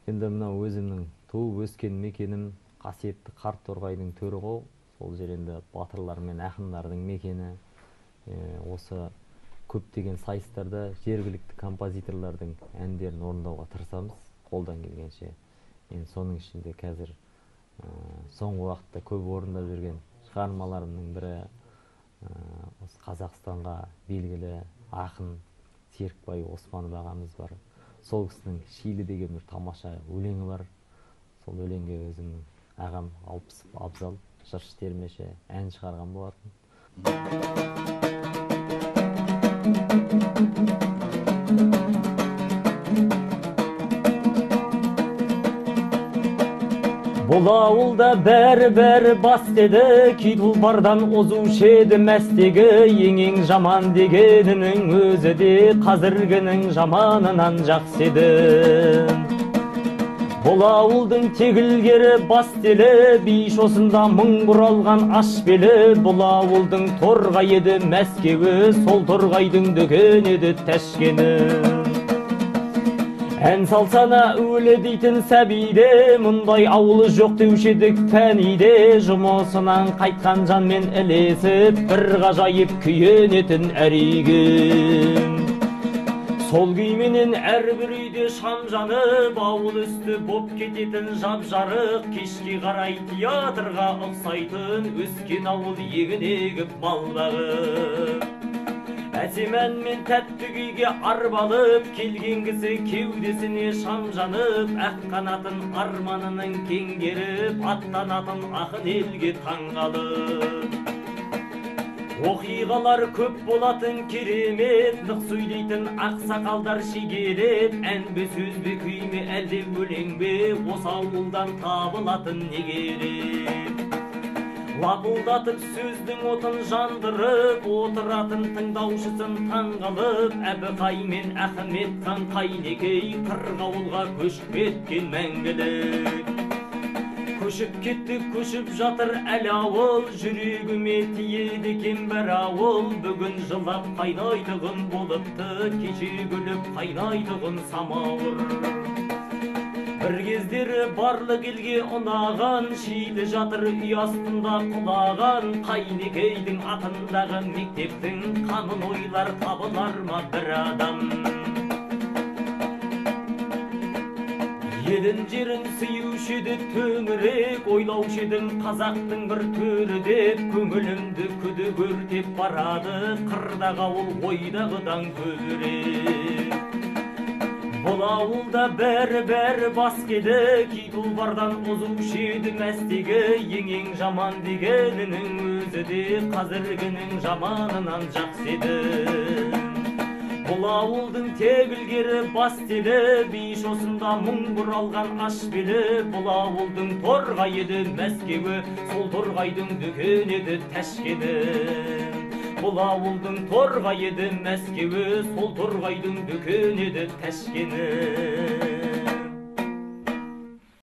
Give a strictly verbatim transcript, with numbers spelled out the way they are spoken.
Енді мына өзімнің туып өскен мекенім қасиетті Қарт-Торғайдың төрі ғой. Сол жер енді батырлар мен ақындардың мекені. Осы көптеген сайыстарда жергілікті композиторлардың әндерін орындауға тырысамыз, қолдан келгенше. Мен соның ішінде қазір соңғы уақытта көп орындап жүрген шығармаларымның бірі осы Қазақстанға белгілі ақын Серікбай Османов ағамыз бар. Сол кісінің Шилі деген бір тамаша өлеңі бар. Сол өлеңге өзімнің ағам Алпысов Абзал жыршы термеші ән шығарған болатын. Бұл ауылда бәрі-бәрі бас деді, кей тұлпардан озушы еді мәстегі, ең-ең жаман дегенінің өзі де қазіргінің жаманынан жақсы еді. Бұл ауылдың тегілгері бас телі, бейш осында мың бұралған аш белі, бұл ауылдың торғай еді Мәскеуі, сол торғайдың дүкен еді Тәшкені. Ән салсана өлі дейтін сәбиде, мұндай ауылы жоқ деуші едік пәниде, жұмысынан қайтқан жанмен ілесіп, бір ғажайып күйенетін әрегім. Сол күйменен әрбір үйде шам жанып, ауыл үсті боп кететін жап-жарық, кешке қарай театрға ұқсайтын өскен ауыл егін егіп мал бағып. Әсем ән мен тәтті күйге арбалып, келген кісі кеудесіне шам жанып, ақ қанатын арманының кеңгеріп, аттанатын ақын елге таңғалып. Оқиғалар көп болатын керемет, нық сөйлейтін ақсақалдар шегелеп, ән бе сөз бе күй ме әлде өлең бе, осы ауылдан табылатын не керек? Лапылдатып сөздің отын жандырып, отыратын тыңдаушысын таңғалып, Әбіқай мен Ахмет хан Қайнекей қырғауылға көшіп кеткен мәңгілік. Көшіп кетті, көшіп жатыр әлі ауыл, жүрегіме тиеді екен бір ауыл, бүгін жылап қайнайтұғын болыпты, кеше күліп қайнайтұғын самауыр. Бір кездері барлық елге ұнаған, Шилі жатыр үй астында құлаған, Қайнекейдің атындағы мектептің қамын ойлар табылар ма бір адам? Елін жерін сүйуші еді төңірек, ойлаушы едің қазақтың бір төрі деп, көңілімді күді көртеп барады, қырдағы ауыл ойдағыдан көбірек. Бұл ауылда бәрі-бәрі бас кеді, кей тұлпардан озушы еді мәстегі, ең-ең жаман дегенінің өзі де қазіргінің жаманынан жақсы еді. Бұл ауылдың тегілгері бас телі, бейш осында мұң бұралған аш белі, бұл ауылдың торғай еді Мәскеуі, сол торғайдың дүкен еді Тәшкені. Бұл ауылдың торғай еді Мәскеуі, сол торғайдың дүкен еді Тәшкені.